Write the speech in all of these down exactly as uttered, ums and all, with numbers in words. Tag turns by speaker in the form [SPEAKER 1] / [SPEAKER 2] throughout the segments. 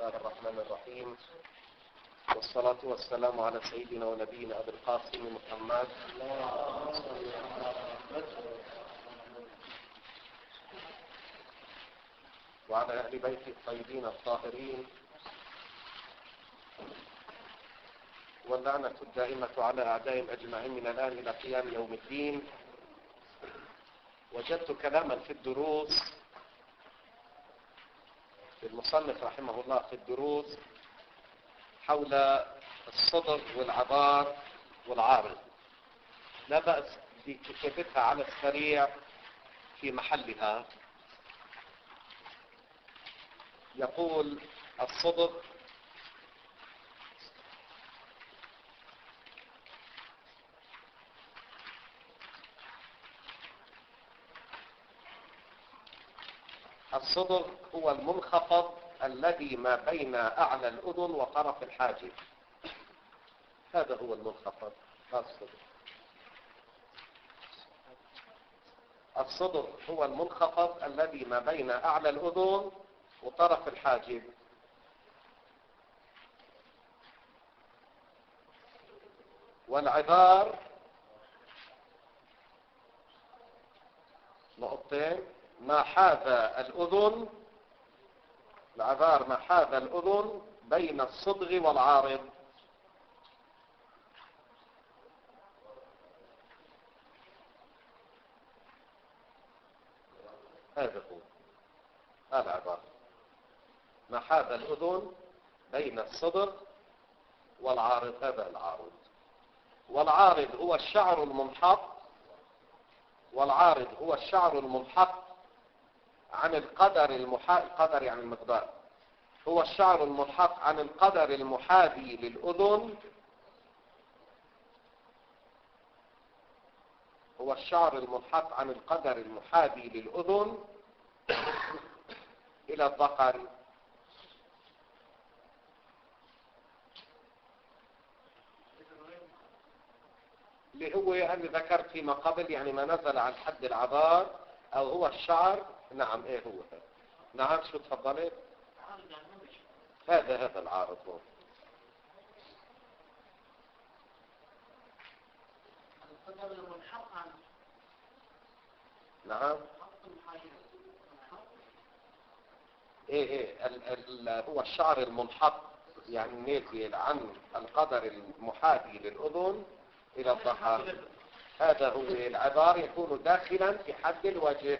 [SPEAKER 1] الله الرحمن الرحيم، والصلاة والسلام على سيدنا ونبينا أبي القاسم محمد وعلى أهل بيته الطيبين الطاهرين، واللعنة الدائمة على أعدائهم أجمعين من الآن إلى قيام يوم الدين. وجدت كلاما في الدروس المصنف رحمه الله في الدروس حول الصدر والعبار والعارض، لا بأس بكتابتها على السريع في محلها. يقول الصدر: الصدر هو المنخفض الذي ما بين أعلى الأذن وطرف الحاجب. هذا هو المنخفض. الصدر الصدر هو المنخفض الذي ما بين أعلى الأذن وطرف الحاجب. والعذار نقطتين: ما حاذا الأذن، العذار ما حاذا الأذن بين الصدغ والعارض. هذا هو العذار، ما حاذا الأذن بين الصدغ والعارض. هذا العارض. والعارض هو الشعر المنحط والعارض هو الشعر المنحط عن القدر المحاذي، القدر يعني المقدار، هو الشعر المنحط عن القدر المحاذي للأذن، هو الشعر المنحط عن القدر المحاذي للأذن إلى الذقن. اللي هو أنا ذكرت فيما قبل، يعني ما نزل عن حد العذار أو هو الشعر. نعم، ايه هو هذا؟ نعم، شو تفضلت؟ هذا هذا العارض هو. نعم، ايه ايه ال ال هو الشعر المنحط، يعني نازل عن القدر المحاذي للأذن إلى الضحى. هذا هو العذار، يكون داخلا في حد الوجه.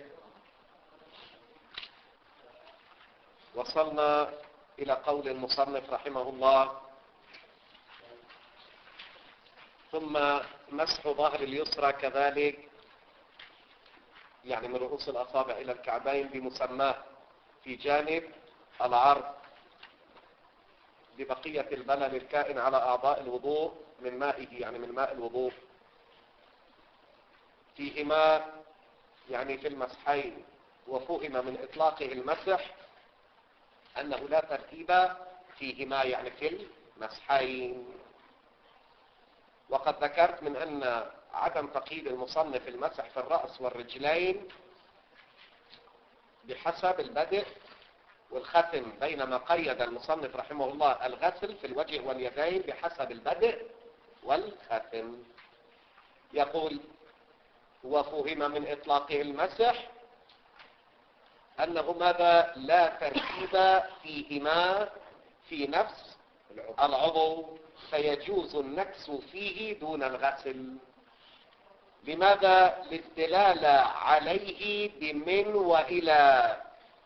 [SPEAKER 1] وصلنا إلى قول المصنف رحمه الله: ثم مسح ظهر اليسرى كذلك، يعني من رؤوس الأصابع إلى الكعبين بمسماه في جانب العرض، ببقية البلل الكائن على أعضاء الوضوء من مائه، يعني من ماء الوضوء، فيهما يعني في المسحين. وفهم من إطلاقه المسح أنه لا ترتيب فيهما، يعني في المسحين. وقد ذكرت من أن عدم تقييد المصنف المسح في الرأس والرجلين بحسب البدء والختم، بينما قيد المصنف رحمه الله الغسل في الوجه واليدين بحسب البدء والختم. يقول: وفهم من إطلاقه المسح أنه ماذا؟ لا ترتيب فيهما في نفس العضو، فيجوز النكس فيه دون الغسل. لماذا؟ للدلالة عليه بمن وإلى،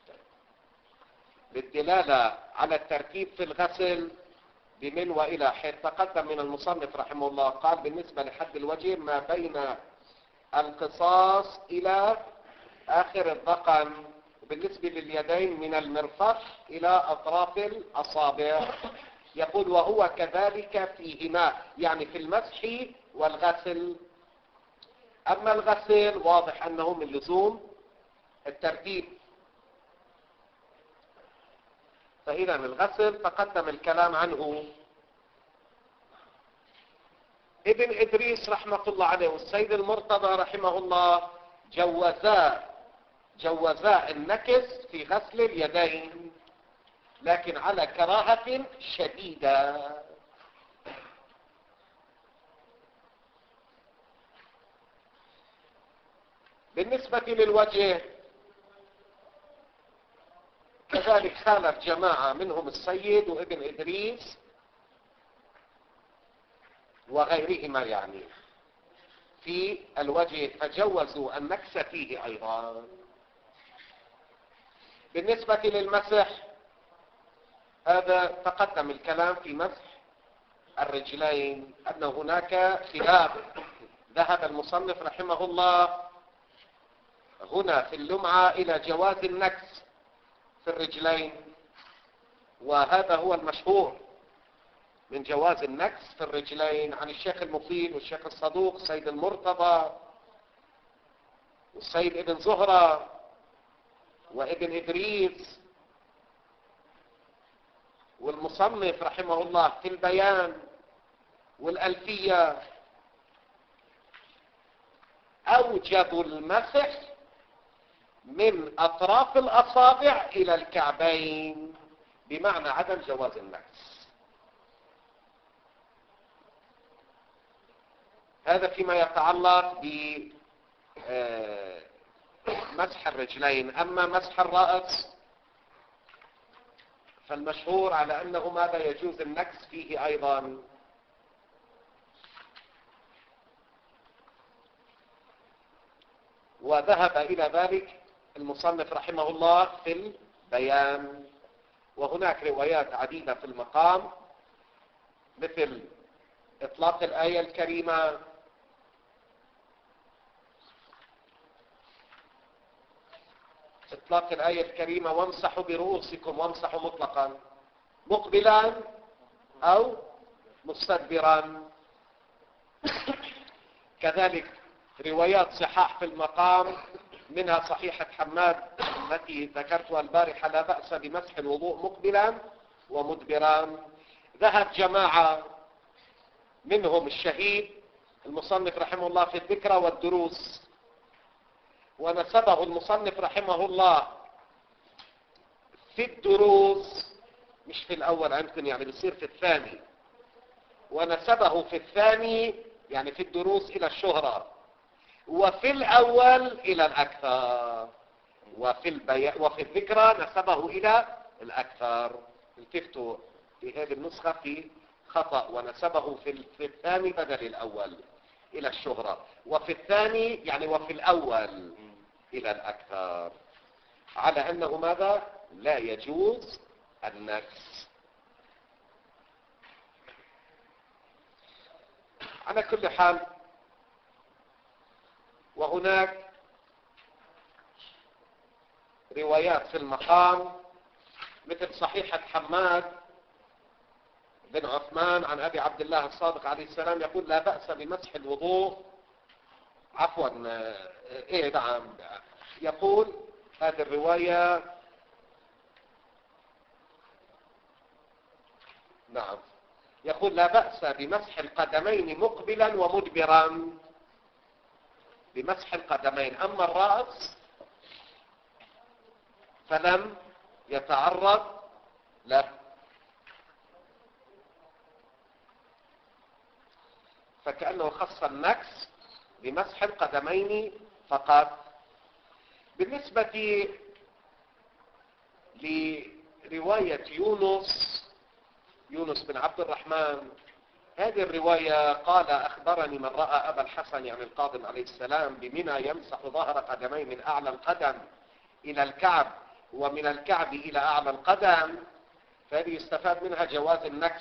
[SPEAKER 1] للدلالة على الترتيب في الغسل بمن وإلى، حيث تقدم من المصنف رحمه الله قال بالنسبة لحد الوجه ما بين القصاص إلى آخر الذقن، وبالنسبة لليدين من المرفق إلى أطراف الأصابع. يقول: وهو كذلك فيهما، يعني في المسح والغسل. أما الغسل واضح أنه من لزوم الترتيب، فإذا الغسل تقدم الكلام عنه. ابن إدريس رحمة الله عليه والسيد المرتضى رحمه الله جوزا جوزا النكس في غسل اليدين، لكن على كراهة شديدة. بالنسبة للوجه كذلك خالف جماعة منهم السيد وابن إدريس وغيرهما يعني في الوجه، فجوزوا النكس فيه أيضا. بالنسبة للمسح هذا تقدم الكلام في مسح الرجلين أن هناك خلاف. ذهب المصنف رحمه الله هنا في اللمعة إلى جواز النكس في الرجلين، وهذا هو المشهور من جواز النكس في الرجلين عن الشيخ المفيد والشيخ الصدوق السيد المرتضى والسيد ابن زهرة وابن إدريس والمصنف رحمه الله في البيان والألفية. أوجبوا المسح من أطراف الأصابع إلى الكعبين بمعنى عدم جواز النكس. هذا فيما يتعلق بمسح الرجلين. أما مسح الرأس فالمشهور على أنه ماذا يجوز النكس فيه أيضا. وذهب إلى ذلك المصنف رحمه الله في البيان. وهناك روايات عديدة في المقام مثل إطلاق الآية الكريمة إطلاق الآية الكريمة وامسحوا برؤوسكم وامسحوا مطلقا مقبلا أو مستدبرا. كذلك روايات صحاح في المقام منها صحيحة حماد التي ذكرتها البارحة لا بأس بمسح الوضوء مقبلا ومدبرا. ذهب جماعة منهم الشهيد المصنف رحمه الله في الذكرى والدروس، ونسبه المصنف رحمه الله في الدروس مش في الأول يمكن يعني بيصير في الثاني، ونسبه في الثاني يعني في الدروس إلى الشهرة، وفي الأول إلى الأكثر، وفي البي... وفي الذكرى نسبه إلى الأكثر. التفتوا في هذه النسخة في خطأ، ونسبه في, في الثاني بدل الأول إلى الشهرة، وفي الثاني يعني وفي الأول إلى الأكثر، على أنه ماذا لا يجوز النكس. على كل حال وهناك روايات في المقام مثل صحيحة حماد بن عثمان عن أبي عبد الله الصادق عليه السلام يقول لا بأس بمسح الوضوء عفوا ايه نعم يقول هذه الرواية نعم يقول لا بأس بمسح القدمين مقبلا ومدبرا، بمسح القدمين. أما الرأس فلم يتعرض له، فكأنه خص النكس بمسح القدمين فقط. بالنسبة لرواية يونس يونس بن عبد الرحمن، هذه الرواية قال أخبرني من رأى أبا الحسن يعني القاضي عليه السلام بمنى يمسح ظهر قدميه من أعلى القدم إلى الكعب ومن الكعب إلى أعلى القدم، فهذه يستفاد منها جواز النكس.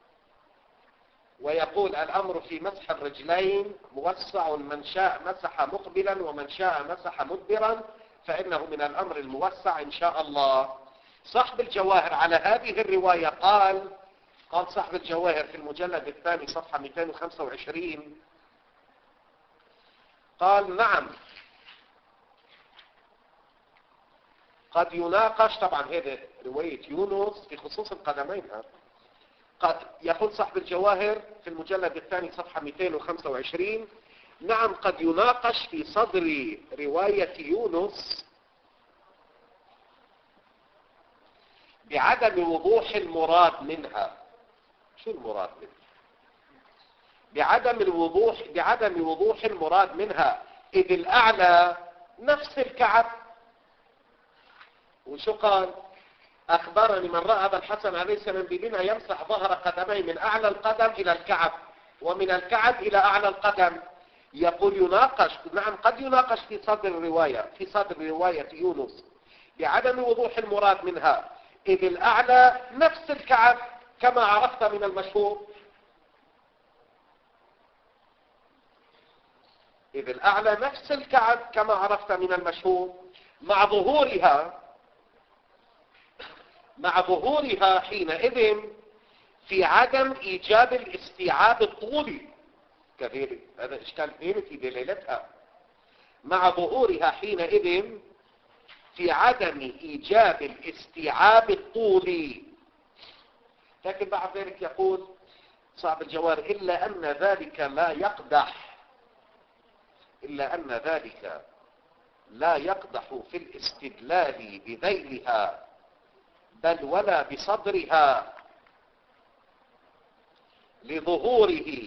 [SPEAKER 1] ويقول الأمر في مسح الرجلين موسع، من شاء مسح مقبلا ومن شاء مسح مدبرا، فإنه من الأمر الموسع إن شاء الله. صاحب الجواهر على هذه الرواية قال قال صاحب الجواهر في المجلد الثاني صفحة مئتين وخمسة وعشرين قال نعم قد يناقش، طبعا هذه رواية يونس في خصوص القدمين. قد يقول صاحب الجواهر في المجلد الثاني صفحة مئتين وخمسة وعشرين نعم قد يناقش في صدر رواية يونس بعدم وضوح المراد منها. شو المراد منها؟ بعدم الوضوح بعدم وضوح المراد منها، إذ الأعلى نفس الكعب. وشو قال؟ أخبرني من رأى أبا الحسن عليه السلام بمنى يمسح ظهر قدميه من أعلى القدم إلى الكعب ومن الكعب إلى أعلى القدم. يقول يناقش، نعم قد يناقش في صدر الرواية في صدر رواية يونس بعدم وضوح المراد منها، إذ الأعلى نفس الكعب كما عرفت من المشهور. إذ الأعلى نفس الكعب كما عرفت من المشهور مع ظهورها مع ظهورها حينئذ في عدم إيجاب الاستيعاب الطولي. كذلك هذا إشكال ثاني في دلالتها. مع ظهورها حينئذ في عدم إيجاب الاستيعاب الطولي. لكن بعد ذلك يقول صاحب الجوار إلا أن ذلك لا يقدح إلا أن ذلك لا يقدح في الاستدلال بذيلها بل ولا بصدرها لظهوره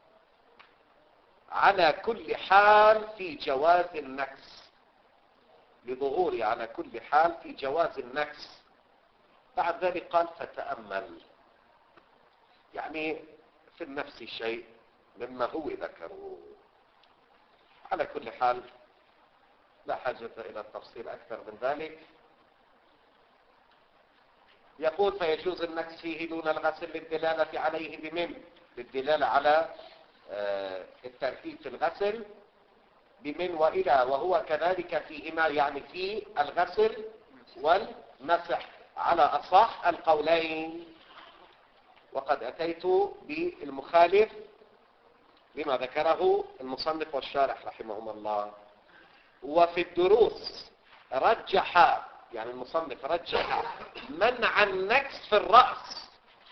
[SPEAKER 1] على كل حال في جواز النكس لظهوره على كل حال في جواز النكس. بعد ذلك قال فتأمل، يعني في النفس شيء مما هو ذكره. على كل حال لا حاجة إلى التفصيل أكثر من ذلك. يقول فيجوز النكس فيه دون الغسل للدلالة عليه بمن للدلالة على الترتيب في الغسل بمن وإلى، وهو كذلك فيهما يعني في الغسل والمسح على أصح القولين. وقد أتيت بالمخالف لما ذكره المصنف والشارح رحمهما الله. وفي الدروس رجح يعني المصنف رجح منع النكس في الرأس.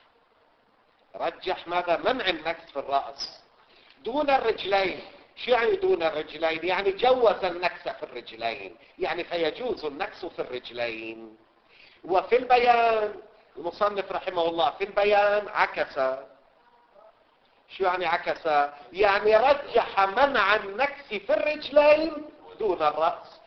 [SPEAKER 1] رجح ماذا؟ منع النكس في الرأس دون الرجلين. شو يعني دون الرجلين؟ يعني جوز النكس في الرجلين، يعني فيجوز النكس في الرجلين. وفي البيان المصنف رحمه الله في البيان عكس. شو يعني عكس؟ يعني رجح منع النكس في الرجلين دون الرأس.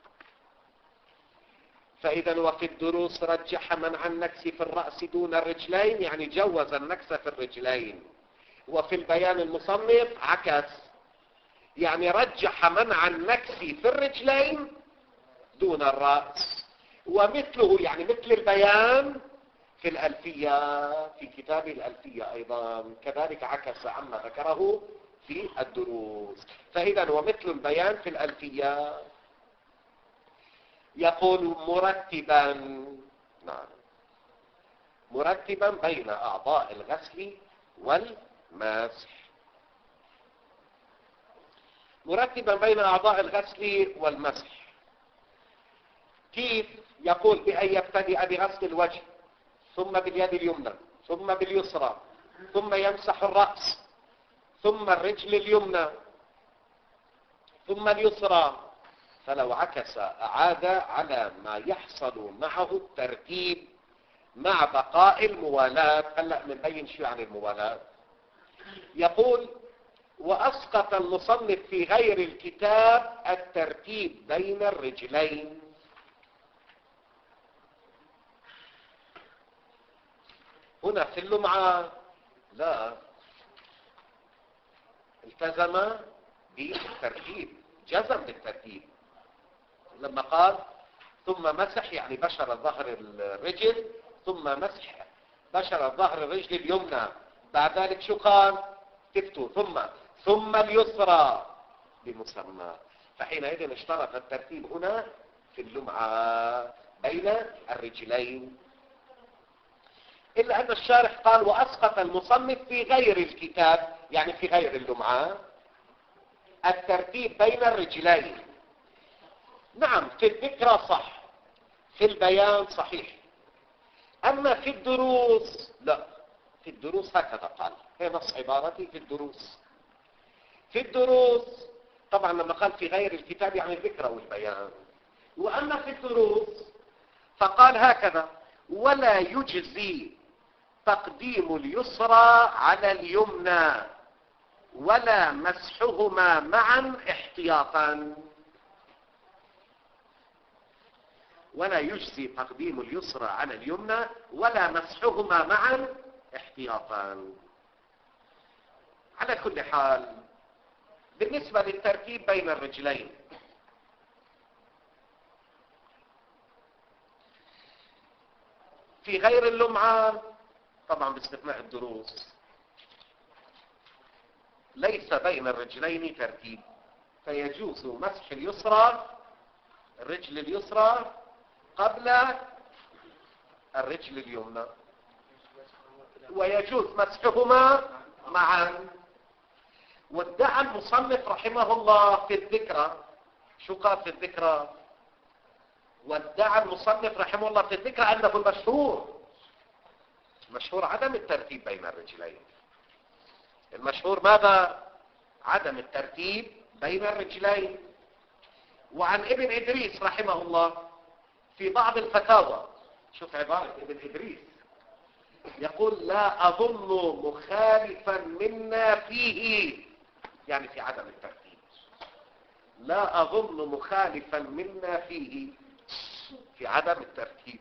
[SPEAKER 1] فإذا وفي الدروس رجح منع النكس في الرأس دون الرجلين، يعني جوز النكس في الرجلين. وفي البيان المصنف عكس، يعني رجح منع النكس في الرجلين دون الرأس. ومثله يعني مثل البيان في الألفية في كتاب الألفية أيضا كذلك عكس عما ذكره في الدروس. فإذا ومثل البيان في الألفية. يقول مرتبا نعم مرتبا بين أعضاء الغسل والمسح. مرتبا بين أعضاء الغسل والمسح كيف؟ يقول بأن يبتدئ بغسل الوجه ثم باليد اليمنى ثم باليسرى ثم يمسح الرأس ثم الرجل اليمنى ثم اليسرى. فلو عكس أعاد على ما يحصل معه الترتيب مع بقاء الموالاة. هلأ بنبين شو يعني الموالاة. يقول وأسقط المصنف في غير الكتاب الترتيب بين الرجلين. هنا في اللمعة لا التزم بالترتيب، جزم بالترتيب لما قال ثم مسح يعني بشر ظهر الرجل ثم مسح بشر ظهر الرجل اليمنى. بعد ذلك شو قال؟ تفتوا ثم ثم اليسرى بمسمى. فحينئذ اشترط الترتيب هنا في اللمعة بين الرجلين. إلا أن الشارح قال وأسقط المصنف في غير الكتاب يعني في غير اللمعة الترتيب بين الرجلين. نعم في الذكرى صح، في البيان صحيح، أما في الدروس لا. في الدروس هكذا قال، هي نص عبارتي في الدروس. في الدروس طبعا لما قال في غير الكتاب يعني الذكرى والبيان. وأما في الدروس فقال هكذا ولا يجزي تقديم اليسرى على اليمنى ولا مسحهما معا احتياطا. ولا يجزي تقديم اليسرى على اليمنى ولا مسحهما معا احتياطا. على كل حال بالنسبة للترتيب بين الرجلين، في غير اللمعة طبعا باستثناء الدروس ليس بين الرجلين ترتيب، فيجوز مسح اليسرى الرجل اليسرى قبل الرجل اليمنى، ويجوز مسحهما معا. وادعى المصنف رحمه الله في الذكرى، شو قال في الذكرى؟ وادعى المصنف رحمه الله في الذكرى أنه المشهور المشهور عدم الترتيب بين الرجلين. المشهور ماذا؟ عدم الترتيب بين الرجلين. وعن ابن إدريس رحمه الله في بعض الفتاوى، شوف عبارة ابن إدريس، يقول لا أظن مخالفا منا فيه، يعني في عدم الترتيب، لا أظن مخالفا منا فيه في عدم الترتيب.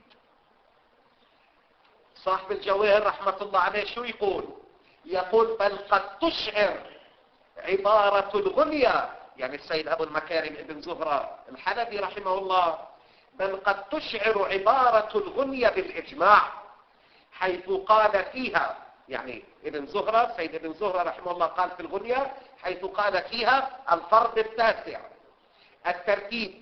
[SPEAKER 1] صاحب الجواهر رحمة الله عليه شو يقول؟ يقول بل قد تشعر عبارة الغنية، يعني السيد أبو المكارم ابن زهرة الحلبي رحمه الله، بل قد تشعر عبارة الغنية بالإجماع حيث قال فيها، يعني ابن زهرة سيد ابن زهرة رحمه الله قال في الغنية حيث قال فيها الفرض التاسع الترتيب،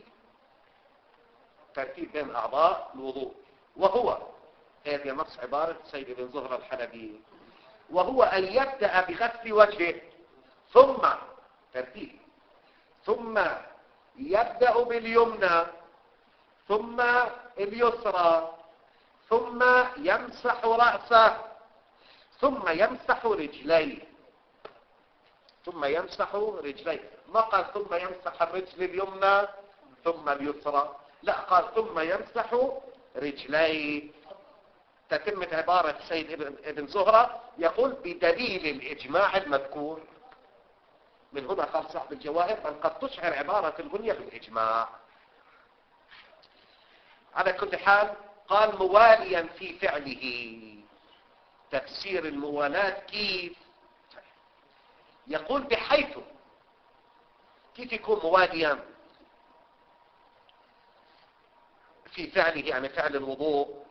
[SPEAKER 1] ترتيب بين أعضاء الوضوء، وهو هذه نص عبارة سيد ابن زهرة الحلبي، وهو أن يبدأ بغسل وجهه ثم ترتيب ثم يبدأ باليمنى ثم اليسرى ثم يمسح رأسه ثم يمسح رجليه ثم يمسح رجليه ما قال ثم يمسح الرجل اليمنى ثم اليسرى، لا قال ثم يمسح رجليه. تتمة عبارة السيد ابن زهرة يقول بدليل الإجماع المذكور. من هنا قال صاحب الجواهر بل قد تشعر عبارة الغنية بالإجماع. على كل حال قال مواليا في فعله. تفسير الموالاة كيف؟ يقول بحيث، كيف يكون مواليا في فعله يعني فعل الوضوء؟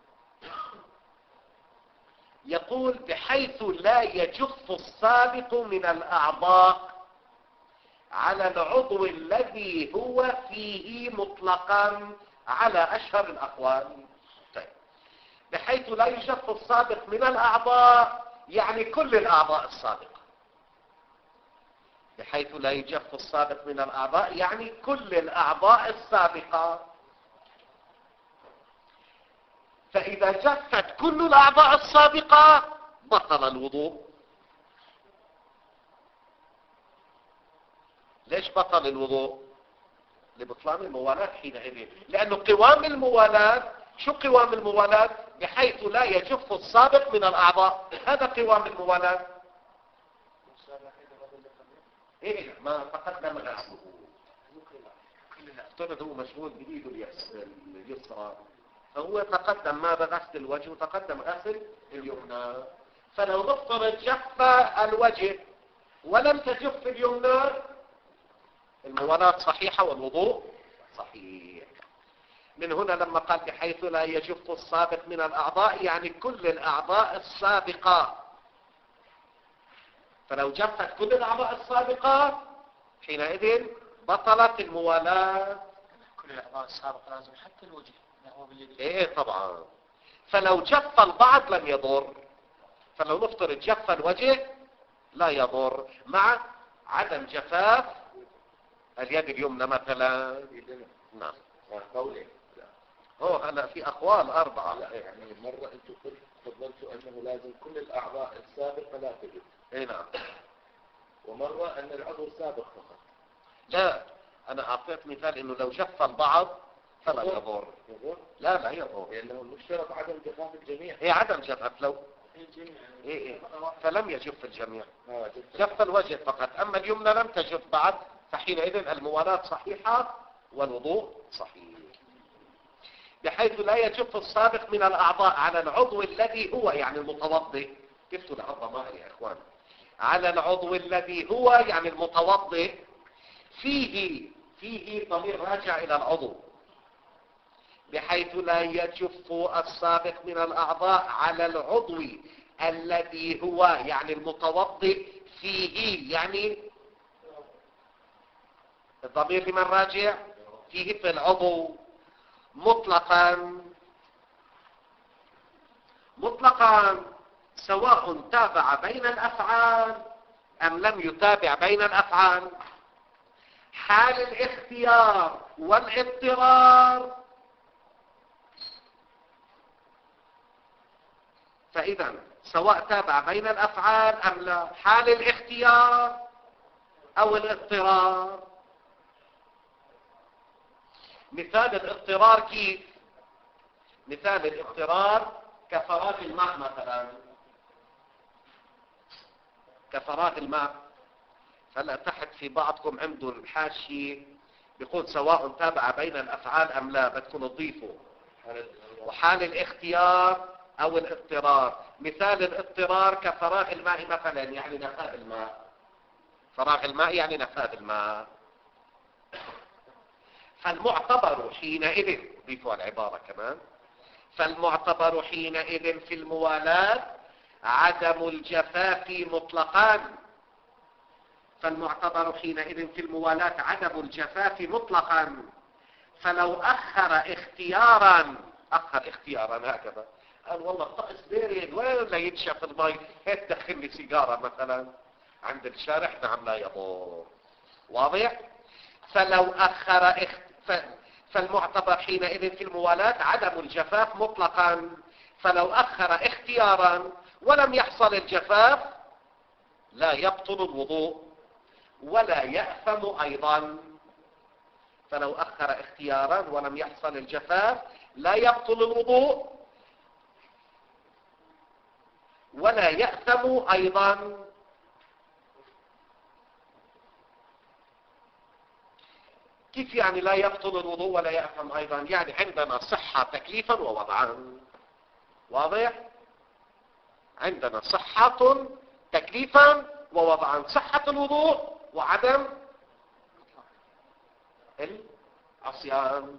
[SPEAKER 1] يقول بحيث لا يجف السابق من الأعضاء على العضو الذي هو فيه مطلقا على أشهر الأقوال. طيب. بحيث لا يجف السابق من الأعضاء يعني كل الأعضاء السابقة، بحيث لا يجف السابق من الأعضاء يعني كل الأعضاء السابقة. فإذا جفت كل الأعضاء السابقة بطل الوضوء. ليش بطل الوضوء؟ لبطلان الموالاة حينئذ، لأنه قوام الموالاة، شو قوام الموالاة؟ بحيث لا يجف السابق من الأعضاء، هذا قوام الموالاة. إيه ما تقدم غسله، افترض هو مشغول بإيده اليسرى، فهو تقدم ماذا؟ غسل الوجه وتقدم غسل اليمنى. فلو نفترض جف الوجه ولم تجف اليمنى الموالاة صحيحة والوضوء صحيح. من هنا لما قال بحيث لا يجف السابق من الأعضاء يعني كل الأعضاء السابقة، فلو جفت كل الأعضاء السابقة حينئذ بطلت الموالاة.
[SPEAKER 2] كل الأعضاء السابقة لازم حتى الوجه.
[SPEAKER 1] ايه طبعا. فلو جف البعض لم يضر، فلو نفترض جف الوجه لا يضر مع عدم جفاف اليد اليمنى مثلا. نعم
[SPEAKER 3] قولي
[SPEAKER 1] هو هلا في اقوال اربعه.
[SPEAKER 3] لا يعني مره انتم قلت فضلتوا انه لازم كل الاعضاء السابقه لا تجف.
[SPEAKER 1] اي نعم.
[SPEAKER 3] ومره ان العضو السابق فقط.
[SPEAKER 1] لا انا اعطيت مثال انه لو جف البعض فلا يضر.
[SPEAKER 3] يضر؟
[SPEAKER 1] لا لا يضر،
[SPEAKER 3] لأنه المشترط عدم جفاف الجميع.
[SPEAKER 1] هي عدم جفاف لو إيه إيه فلم يجف الجميع،
[SPEAKER 3] آه،
[SPEAKER 1] جف الوجه فقط، أما اليمنى لم تجف بعد، فحينئذ الموالاة صحيحة والوضوء صحيح، بحيث لا يجف السابق من الأعضاء على العضو الذي هو يعني المتوضئ. كيف تلعب ضمائر يا إخوان؟ على العضو الذي هو يعني المتوضئ فيه فيه ضمير راجع إلى العضو، بحيث لا يجف السابق من الأعضاء على العضو الذي هو يعني المتوضئ فيه، يعني الضمير لمن راجع؟ فيه في العضو مطلقا مطلقا سواء تابع بين الأفعال أم لم يتابع بين الأفعال، حال الاختيار والاضطرار. فإذا سواء تابع بين الأفعال أم لا، حال الاختيار أو الاضطرار. مثال الاضطرار كيف؟ مثال الاضطرار كفراغ الماء مثلا، كفراغ الماء. فلا تحت في بعضكم عنده الحاشية بيقول سواء تابع بين الأفعال أم لا، بدكم تضيفوا وحال الاختيار أو الاضطرار. مثال الاضطرار كفراغ الماء مثلا، يعني نفاذ الماء، فراغ الماء يعني نفاذ الماء. فالمعتبر حينئذ، ضيفوا العبارة كمان، فالمعتبر حينئذ في الموالاة عدم الجفاف مطلقا، فالمعتبر حينئذ في الموالاة عدم الجفاف مطلقا. فلو أخر اختيارا، أخر اختيارا هكذا، قال والله الطقس بارد ولا ينشف المي، هيك دخل لي سيجارة مثلا عند الشارع، نعم لا يضر. واضح؟ فلو أخر اخت... ف... فالمعتبر حينئذ في الموالاة عدم الجفاف مطلقا. فلو أخر اختيارا ولم يحصل الجفاف لا يبطل الوضوء ولا يأثم أيضا. فلو أخر اختيارا ولم يحصل الجفاف لا يبطل الوضوء ولا يأثم أيضا. كيف يعني لا يبطل الوضوء ولا يأثم أيضا؟ يعني عندنا صحة تكليفا ووضعا. واضح؟ عندنا صحة تكليفا ووضعا، صحة الوضوء وعدم العصيان.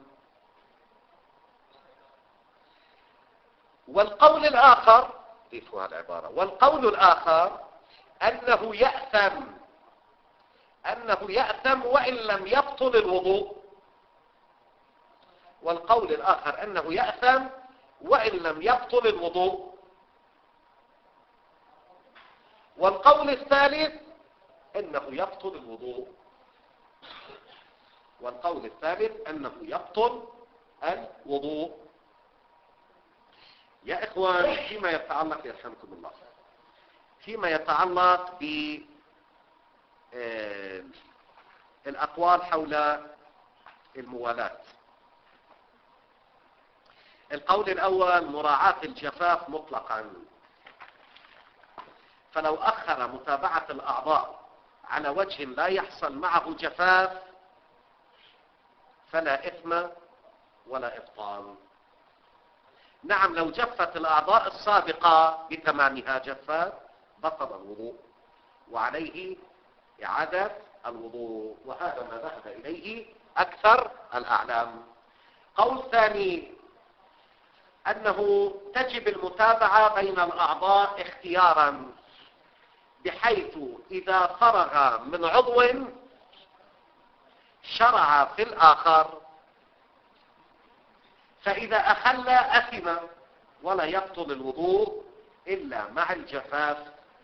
[SPEAKER 1] والقول الآخر، ضيفوا العبارة، والقول الآخر أنه يأثم أنه يأثم وإن لم يبطل الوضوء. والقول الآخر أنه يأثم وإن لم يبطل الوضوء. والقول الثالث أنه يبطل الوضوء. والقول الثالث أنه يبطل الوضوء. يا إخوان، فيما يتعلق، يرحمكم الله، فيما يتعلق ب الأقوال حول الموالاة، القول الأول مراعاة الجفاف مطلقا. فلو أخر متابعة الأعضاء على وجه لا يحصل معه جفاف فلا إثم ولا إبطال. نعم، لو جفت الأعضاء السابقة بتمامها جفت بطل الوضوء وعليه إعادة الوضوء، وهذا ما ذهب إليه أكثر الأعلام. قول ثاني أنه تجب المتابعة بين الأعضاء اختيارا، بحيث إذا فرغ من عضو شرع في الآخر، فإذا أخل أثم ولا يبطل الوضوء إلا مع الجفاف.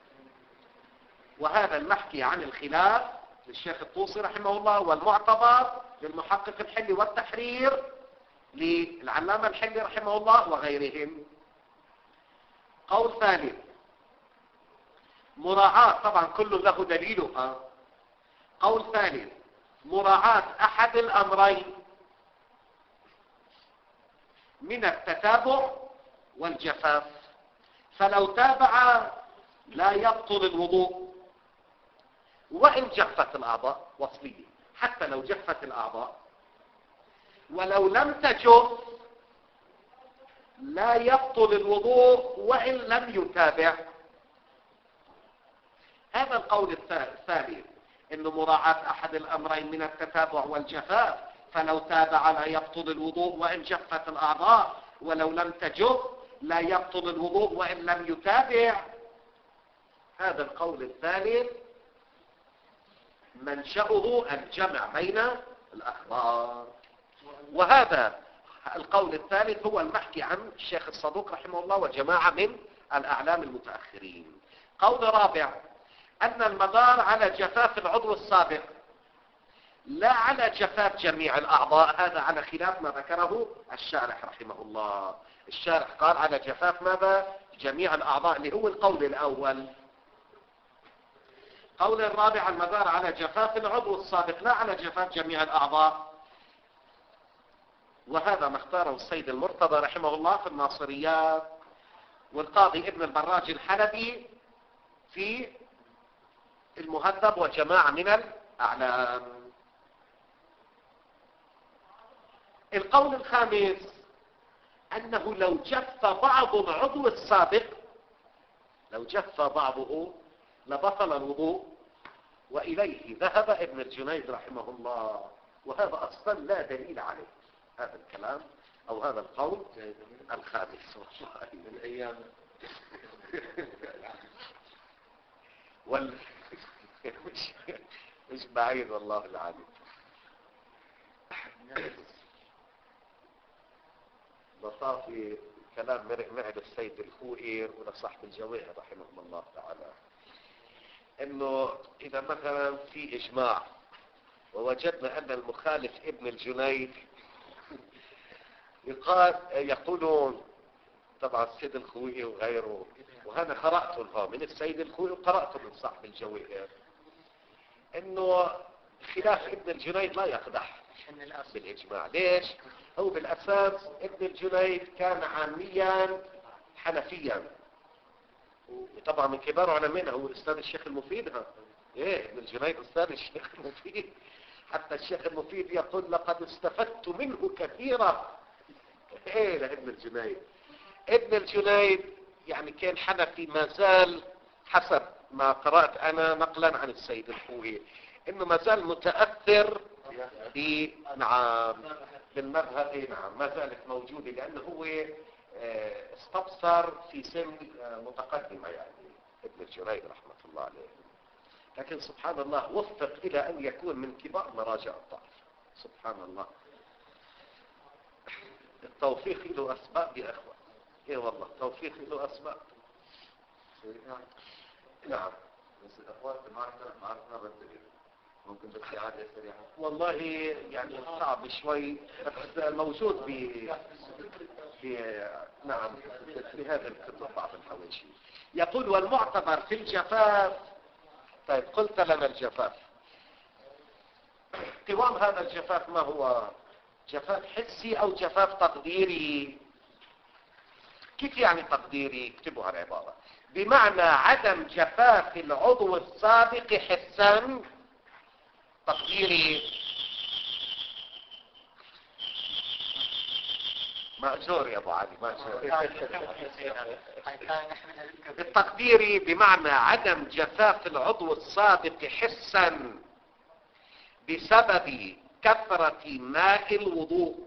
[SPEAKER 1] وهذا المحكي عن الخلاف للشيخ الطوسي رحمه الله، والمعتبر للمحقق الحلي والتحرير للعلامة الحلي رحمه الله وغيرهم. قول ثالث مراعاة، طبعا كل له دليلها. قول ثالث مراعاة أحد الأمرين، من التتابع والجفاف، فلو تابع لا يبطل الوضوء وإن جفت الأعضاء وصلية، حتى لو جفت الأعضاء، ولو لم تجف لا يبطل الوضوء وإن لم يتابع. هذا القول الثاني إنه مراعاة أحد الأمرين من التتابع والجفاف، فلو تابع لا يبطل الوضوء وإن جفت الأعضاء، ولو لم تجف لا يبطل الوضوء وإن لم يتابع. هذا القول الثالث منشأه الجمع بين الأخبار، وهذا القول الثالث هو المحكي عن الشيخ الصدوق رحمه الله وجماعة من الأعلام المتأخرين. قول رابع أن المدار على جفاف العضو السابق لا على جفاف جميع الأعضاء، هذا على خلاف ما ذكره الشارح رحمه الله. الشارح قال على جفاف ماذا؟ جميع الأعضاء، اللي هو القول الأول. قول الرابع المدار على جفاف العضو السابق لا على جفاف جميع الأعضاء، وهذا ما اختاره السيد المرتضى رحمه الله في الناصريات، والقاضي ابن البراج الحلبي في المهذب وجماعة من الأعلام. القول الخامس أنه لو جف بعض العضو السابق، لو جف بعضه لبطل الوضوء، وإليه ذهب ابن الجنيد رحمه الله، وهذا أصلا لا دليل عليه. هذا الكلام أو هذا القول الخامس من أيام وال... مش... مش بعيد والله العظيم. بصافي كلام معد السيد الخوئير ولصاحب الجويع رحمه الله تعالى، انه اذا مثلا في اجماع ووجدنا ان المخالف ابن الجنيد يقال يقولون طبعا السيد الخوئي وغيره، وهذا قرأته من السيد الخوئي وقرأته من صاحب الجويع، انه خلاف ابن الجنيد لا يقدح بالاجماع. ليش؟ هو بالاساس ابن الجنيد كان عاميا حنفيا، وطبعا من كبار علمائنا هو الاستاذ الشيخ المفيد. ها ايه ابن الجنيد استاذ الشيخ المفيد، حتى الشيخ المفيد يقول لقد استفدت منه كثيرا. ايه لابن الجنيد، ابن الجنيد يعني كان حنفي ما زال حسب ما قرأت انا نقلا عن السيد الخوئي، انه ما زال متأثر بنعم بالمذهب. نعم ما زالت موجودة، لانه هو استبصر في سن متقدمة يعني ابن الجنيد رحمة الله عليه، لكن سبحان الله وفق الى ان يكون من كبار مراجع الضعف. سبحان الله، التوفيق له اسباب يا اخوة. ايه والله التوفيق له اسباب. نعم
[SPEAKER 3] بس الاخوات معرفة معرفة بالدليل ممكن بس إعادة سريعة.
[SPEAKER 1] والله يعني صعب شوي، بس موجود ب في نعم في هذا الكتب بعض الحواشي. يقول والمعتبر في الجفاف. طيب قلت لنا الجفاف، قوام هذا الجفاف ما هو؟ جفاف حسي او جفاف تقديري؟ كيف يعني تقديري؟ اكتبوا هالعبارة. بمعنى عدم جفاف العضو السابق حسا. تقديري مأجور يا ابو علي، مأجور. التقديري بمعنى عدم جفاف العضو السابق حسا بسبب كثرة ماء الوضوء.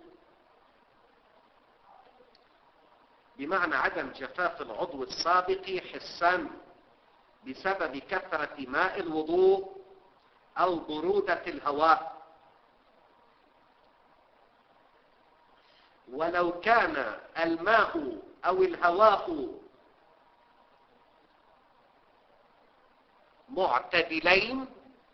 [SPEAKER 1] بمعنى عدم جفاف العضو السابق حسا بسبب كثرة ماء الوضوء أو برودة الهواء، ولو كان الماء أو الهواء معتدلين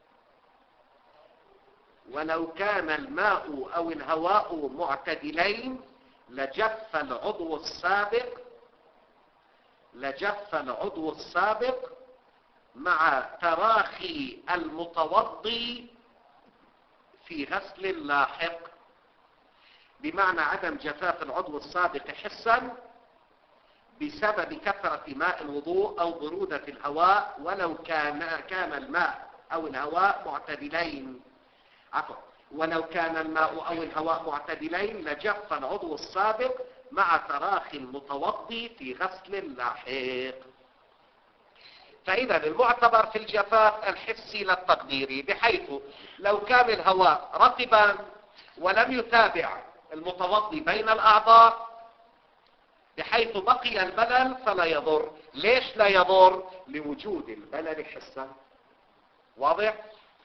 [SPEAKER 1] ولو كان الماء أو الهواء معتدلين لجف العضو السابق لجف العضو السابق مع تراخي المتوضي في غسل لاحق. بمعنى عدم جفاف العضو السابق حسا بسبب كثرة ماء الوضوء أو برودة الهواء ولو كان كان الماء أو الهواء معتدلين عفوا ولو كان الماء أو الهواء معتدلين لجف العضو السابق مع تراخي المتوضي في غسل لاحق. فإذا المعتبر في الجفاف الحسي لا التقديري، بحيث لو كان الهواء رطبا ولم يتابع المتوضي بين الأعضاء بحيث بقي البلل فلا يضر. ليش لا يضر؟ لوجود البلل حسا. واضح؟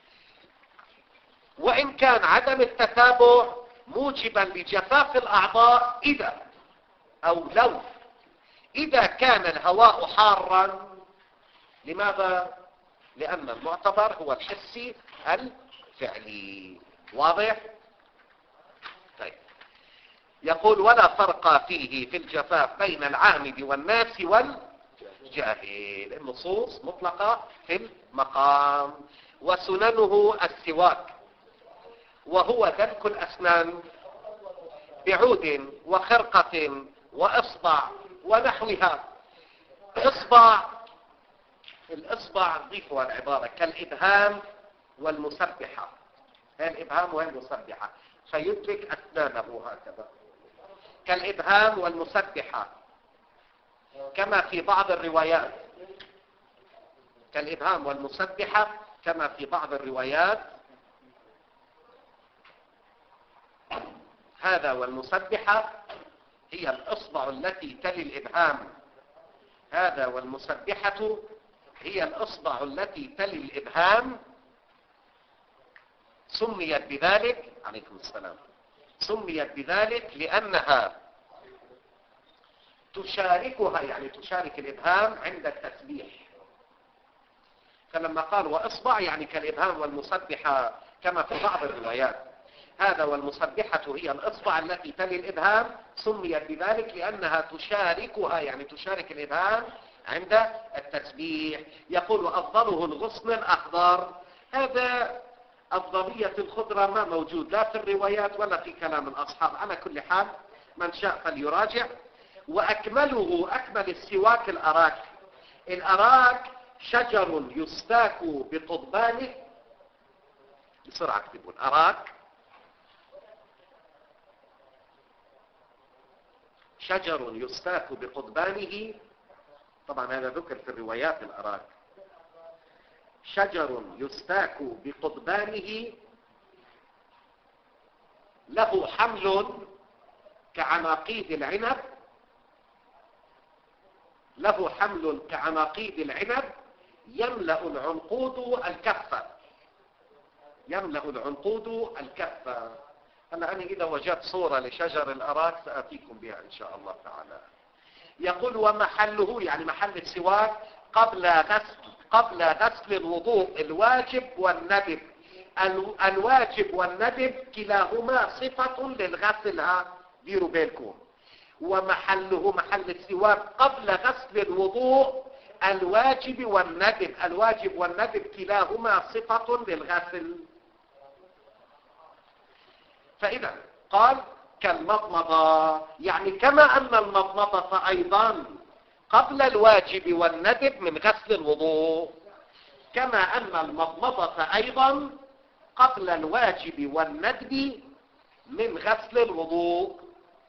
[SPEAKER 1] وإن كان عدم التتابع موجبا لجفاف الأعضاء إذا أو لو إذا كان الهواء حارا. لماذا؟ لأن المعتبر هو الحسي الفعلي. واضح؟ طيب، يقول ولا فرق فيه في الجفاف بين العامد والناس والجاهل. النصوص مطلقة في المقام. وسننه السواك وهو دلك الأسنان بعود وخرقة وإصبع ونحوها. إصبع، الإصبع ضيفها العبارة كالإبهام والمسبحة. هي الإبهام وهي المسبحة، فيدرك أسنانه هكذا كالإبهام والمسبحة كما في بعض الروايات كالإبهام والمسبحة كما في بعض الروايات. هذا والمسبحة هي الإصبع التي تلي الإبهام. هذا والمسبحة هي الإصبع التي تلي الإبهام. سميت بذلك عليكم السلام سميت بذلك لأنها تشاركها، يعني تشارك الإبهام عند التسبيح. فلما قال وإصبع يعني كالإبهام والمسبحة كما في بعض الروايات. هذا والمسبحة هي الإصبع التي تلي الإبهام، سميت بذلك لأنها تشاركها، يعني تشارك الإبهام عند التسبيح. يقول أفضله الغصن الأخضر. هذا أفضلية الخضرة ما موجود لا في الروايات ولا في كلام الأصحاب. على كل حال من شاء فليراجع. وأكمله أكمل السواك الأراك. الأراك شجر يستاك بقضبانه. بسرعة اكتبوا الأراك شجر يستاك بقضبانه. طبعا هذا ذكر في الروايات. الأراك شجر يستاك بقضبانه له حمل كعناقيد العنب له حمل كعناقيد العنب يملأ العنقود الكفة يملأ العنقود الكفة. أنا أنا إذا وجدت صورة لشجر الأراك سأتيكم بها إن شاء الله تعالى. يقول ومحله يعني محل السواك قبل غسل قبل غسل الوضوء الواجب والندب. الواجب والندب كلاهما صفة للغسل. ديروا بالكم. ومحله محل السواك قبل غسل الوضوء الواجب والندب. الواجب والندب كلاهما صفة للغسل. فإذا قال كالمضمضة، يعني كما أن المضمضة أيضا قبل الواجب والندب من غسل الوضوء، كما أن المضمضة أيضا قبل الواجب والندب من غسل الوضوء.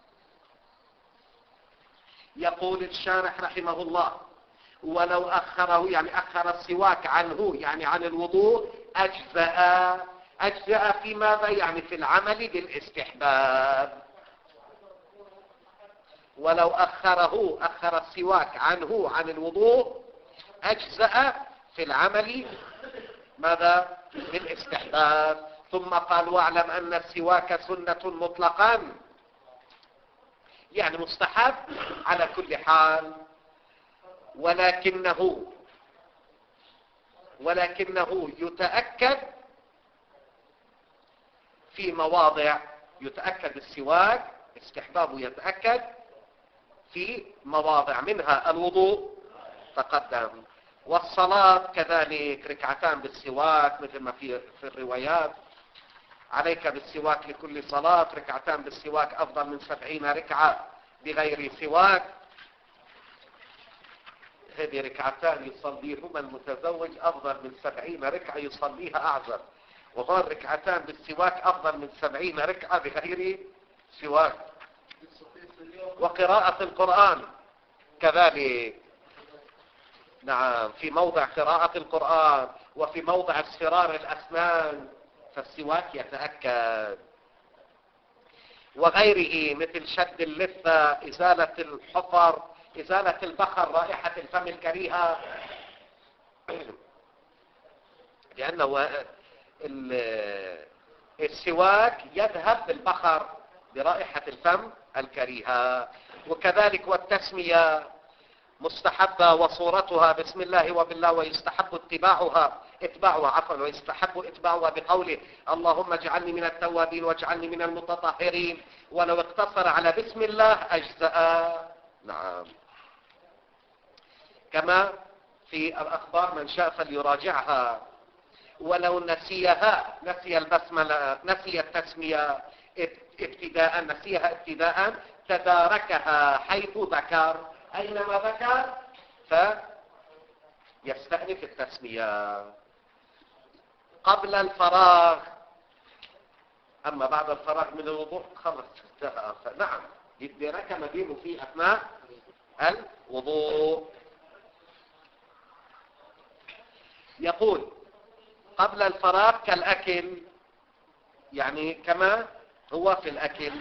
[SPEAKER 1] يقول الشارح رحمه الله ولو أخره يعني أخر السواك عنه يعني عن الوضوء أجزأ. أجزأ في ماذا؟ يعني في العمل بالاستحباب. ولو أخره أخر السواك عنه عن الوضوء أجزأ في العمل ماذا؟ بالاستحباب. ثم قال واعلم أن السواك سنة مطلقا، يعني مستحب على كل حال، ولكنه ولكنه يتأكد في مواضع. يتأكد السواك استحبابه يتأكد في مواضع منها الوضوء تقدم، والصلاة كذلك ركعتان بالسواك مثل ما في في الروايات. عليك بالسواك لكل صلاة، ركعتان بالسواك أفضل من سبعين ركعة بغير سواك. هذه ركعتان يصليهما المتزوج أفضل من سبعين ركعة يصليها أعزب، وهذه ركعتان بالسواك أفضل من سبعين ركعة بغير سواك. وقراءة القرآن كذلك، نعم، في موضع قراءة القرآن وفي موضع اصفرار الأسنان فالسواك يتأكد. وغيره مثل شد اللثة، إزالة الحفر، إزالة البخر، رائحة الفم الكريهة، لأنه السواك يذهب بالبخر برائحة الفم الكريهة. وكذلك والتسمية مستحبة وصورتها بسم الله وبالله، ويستحب اتباعها اتباعها عفوا ويستحب اتباعها بقوله اللهم اجعلني من التوابين واجعلني من المتطهرين، ولو اقتصر على بسم الله أجزأ. نعم، كما في الأخبار من شاء فليراجعها. ولو نسيها، نسي البسملة، نسي التسمية ابتداء، نسيها ابتداء، تداركها حيث ذكر، أينما ذكر فيستأنف التسمية. قبل الفراغ، أما بعد الفراغ من الوضوء خلص انتهى. نعم، يدرك مدينه في أثناء الوضوء. يقول قبل الفراغ كالأكل، يعني كما هو في الأكل،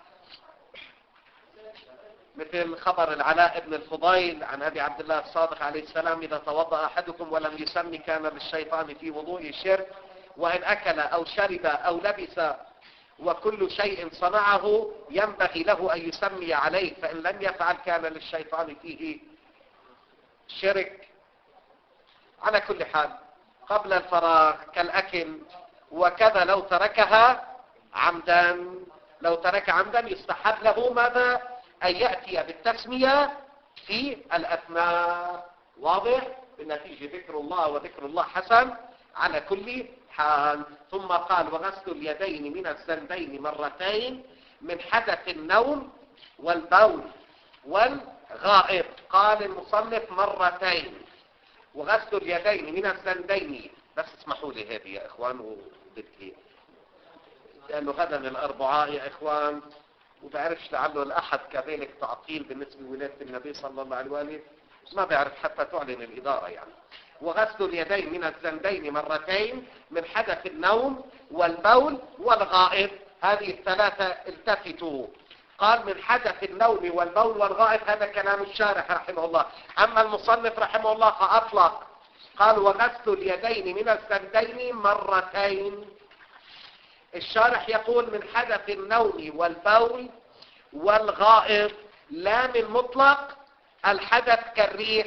[SPEAKER 1] مثل خبر العلاء بن الفضيل عن أبي عبد الله الصادق عليه السلام إذا توضأ أحدكم ولم يسمي كان للشيطان في وضوء شرك، وإن أكل أو شرب أو لبس وكل شيء صنعه ينبغي له أن يسمي عليه، فإن لم يفعل كان للشيطان فيه شرك. على كل حال قبل الفراغ كالأكل. وكذا لو تركها عمدا، لو ترك عمدا يستحب له ماذا؟ أن يأتي بالتسمية في الأثناء. واضح؟ بالنتيجة ذكر الله وذكر الله حسن على كل حال. ثم قال وغسل اليدين من الذنبين مرتين من حدث النوم والبول والغائط. قال المصنف مرتين، وغسل اليدين من الذنبين. بس اسمحوا لي هذه يا إخوان وبدي، لأنه غدا الأربعاء يا إخوان، وبعرفش لعله الأحد كذلك تعطيل بالنسبة لولادة النبي صلى الله عليه وآله، ما بعرف حتى تعلن الإدارة يعني. وغسل اليدين من الذنبين مرتين من حدث النوم والبول والغائط. هذه الثلاثة التفتوا. قال من حدث النوم والبول والغائط، هذا كلام الشارح رحمه الله. أما المصنف رحمه الله فأطلق، قال وغسل اليدين من الذنبين مرتين. الشارح يقول من حدث النوم والبول والغائط، لا من مطلق الحدث كالريح.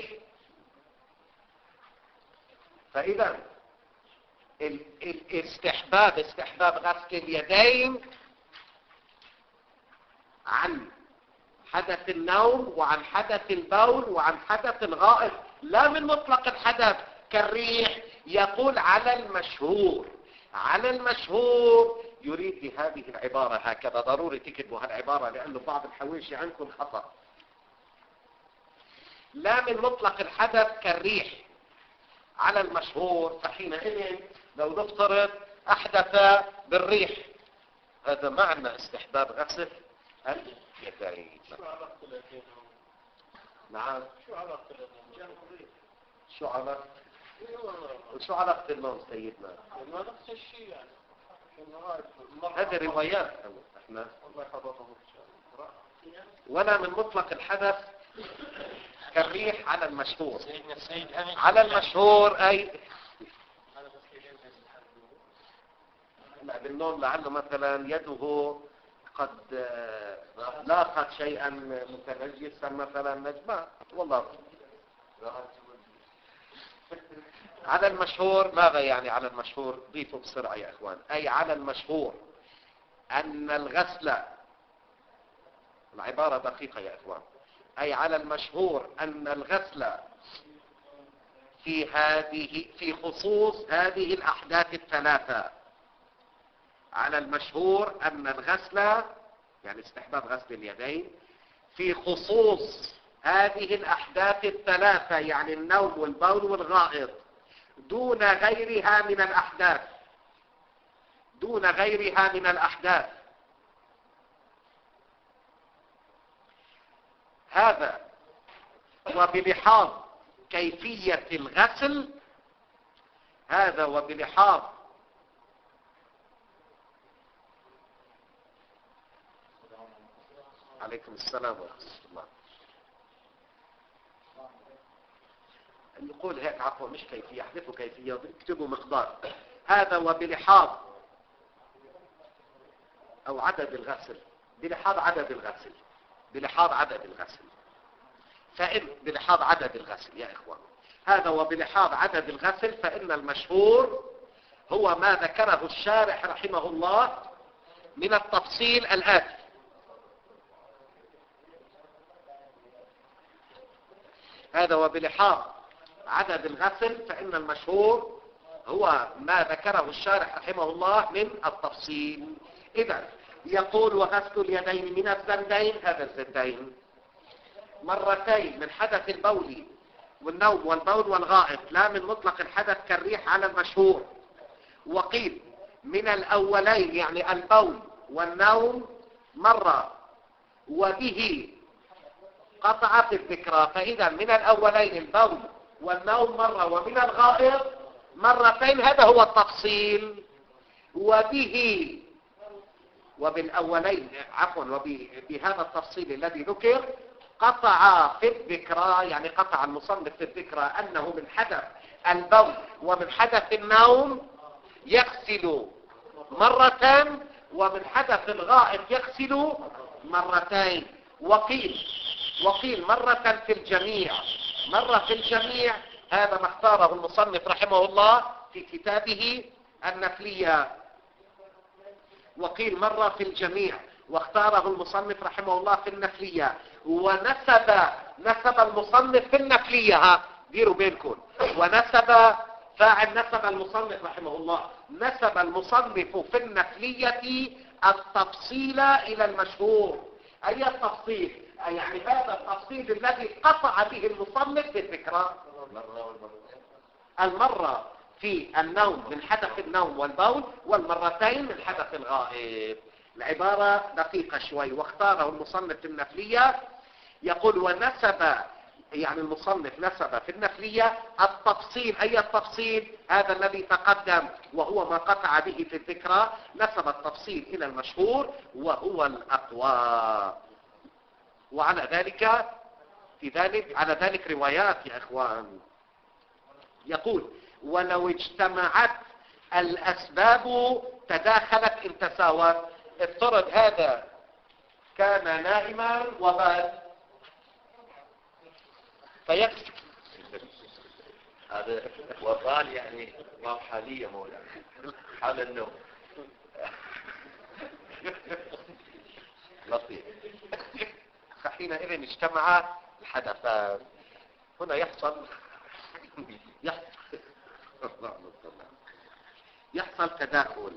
[SPEAKER 1] فإذا الاستحباب استحباب غسل اليدين عن حدث النوم وعن حدث البول وعن حدث الغائط، لا من مطلق الحدث كالريح. يقول على المشهور، على المشهور يريد بهذه العبارة هكذا. ضروري تكتبوا هالعبارة لأنه بعض الحواشي عندكم خطأ. لا من مطلق الحدث كالريح على المشهور. فحينئذ لو نفترض أحدث بالريح، هذا معنى استحباب غسل اليدين. نعم، شو علاقة شو علاقة وشو علاقة اللون سيدنا؟
[SPEAKER 3] ما نفس الشيء يعني.
[SPEAKER 1] هذه روايات احنا، ولا من مطلق الحدث كالريح على المشهور. على المشهور أي لا بالنوم، لعله مثلا يده قد لاقت شيئا متنجسا مثلا نجمة، والله. على المشهور ماذا يعني؟ على المشهور ضيفوا بسرعة يا اخوان. اي على المشهور ان الغسل، العبارة دقيقة يا اخوان، اي على المشهور ان الغسل في هذه، في خصوص هذه الاحداث الثلاثة، على المشهور أن الغسل يعني استحباب غسل اليدين في خصوص هذه الأحداث الثلاثة، يعني النوم والبول والغائط، دون غيرها من الأحداث دون غيرها من الأحداث. هذا وبلحاظ كيفية الغسل هذا وبلحاظ عليكم السلام ورحمة الله. نقول هيك عفوا مش كيفية، احذفوا كيفية اكتبوا مقدار. هذا وبلحاظ او عدد الغسل، بلحاظ عدد الغسل بلحاظ عدد الغسل فإن بلحاظ عدد الغسل يا إخوان، هذا وبلحاظ عدد الغسل فإن المشهور هو ما ذكره الشارح رحمه الله من التفصيل الآتي. هذا وبلحاظ عدد الغسل فإن المشهور هو ما ذكره الشارح رحمه الله من التفصيل. إذا يقول وغسل اليدين من الزندين، هذا الزندين مرتين من حدث البول والنوم والبول والغائط، لا من مطلق الحدث كالريح على المشهور. وقيل من الأولين يعني البول والنوم مرة وبه قطعت الذكرى، فإذا من الأولين البول والنوم مرة ومن الغائط مرتين، هذا هو التفصيل. وبه وبالأولين عفوا وبهذا التفصيل الذي ذكر قطع في الذكرى، يعني قطع المصنف في الذكرى أنه من حدث البول ومن حدث النوم يغسل مرة ومن حدث الغائط يغسل مرتين. وقيل وقيل مرة في الجميع مرة في الجميع هذا ما اختاره المصنف رحمه الله في كتابه النفلية. وقيل مرة في الجميع واختاره المصنف رحمه الله في النفلية. ونسب نسب المصنف في النفلية، ديروا بينكم، ونسب فاعل نسب المصنف رحمه الله نسب المصنف في النفلية التفصيل إلى المشهور. أي التفصيل؟ يعني هذا التفصيل الذي قطع به المصنف في الذكرى، المرة في النوم من حدث النوم والبول والمرتين من حدث الغائط. العبارة دقيقة شوي. واختاره المصنف في النفلية، يقول ونسب يعني المصنف نسب في النفلية التفصيل. أي التفصيل؟ هذا الذي تقدم وهو ما قطع به في الذكرى، نسب التفصيل إلى المشهور وهو الأقوى. وعلى ذلك في ذلك على ذلك روايات يا إخوان. يقول ولو اجتمعت الأسباب تداخلت إن تساوت. افترض هذا كان نائما وبال فيكفي
[SPEAKER 3] هذا وبال يعني ما حالية مولانا حال النوم
[SPEAKER 1] لطيف. فحينئذ اجتمع الحدثان. هنا يحصل يحصل يحصل تداخل،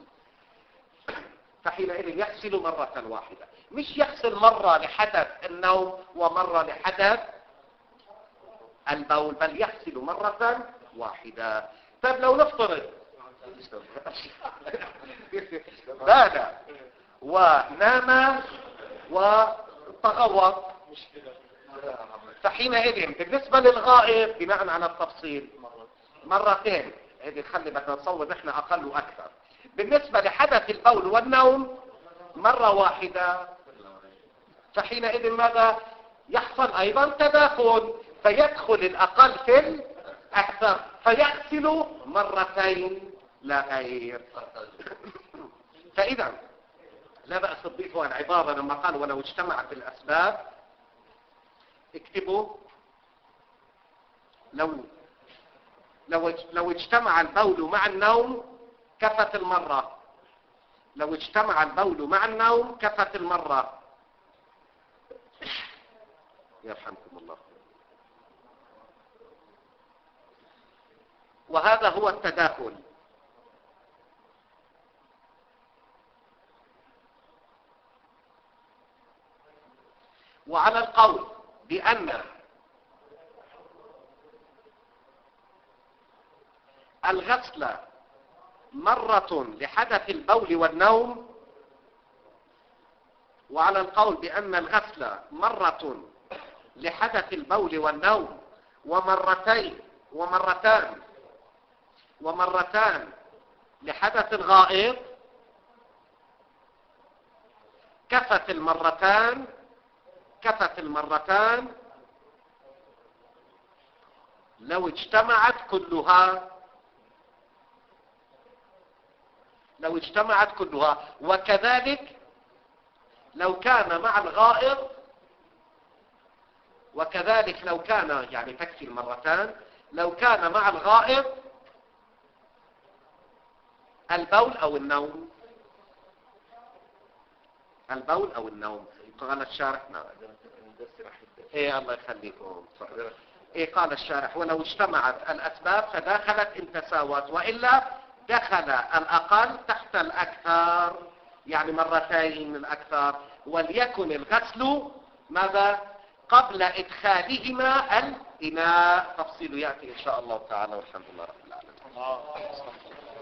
[SPEAKER 1] فحينئذ يغسل مرة واحدة، مش يغسل مرة لحدث النوم ومرة لحدث البول، بل يغسل مرة واحدة. طيب لو نفترض بال ونام وتغوط، فحينئذ بالنسبة للغائب بناء على التفصيل مرتين، هذه خلي بدنا نصور نحن أقل وأكثر. بالنسبة لحدث البول والنوم مرة واحدة، فحينئذ ماذا يحصل؟ أيضا تداخل، فيدخل الأقل في الأكثر فيغسل مرتين لا غير. فإذا لا بأس تضيفوا العبارة لما قال ولو اجتمعت الأسباب، اكتبوا لو لو لو اجتمع البول مع النوم كفت المرة. لو اجتمع البول مع النوم كفت المرة. يرحمكم الله. وهذا هو التداخل. وعلى القول بأن الغسل مرة لحدث البول والنوم وعلى القول بأن الغسل مرة لحدث البول والنوم ومرتين ومرتان ومرتان لحدث الغائط كفت المرتان كفت المرتان لو اجتمعت كلها لو اجتمعت كلها وكذلك لو كان مع الغائط وكذلك لو كان يعني تكفي المرتان لو كان مع الغائط البول أو النوم البول أو النوم قال الشارح نعم ايه الله يخليكم ايه قال الشارح ولو اجتمعت الأسباب فداخلت إن تساوت وإلا دخل الأقل تحت الأكثر يعني مرتين الأكثر وليكن الغسل ماذا قبل إدخالهما الإناء تفصيل يأتي إن شاء الله تعالى والحمد لله رب العالمين.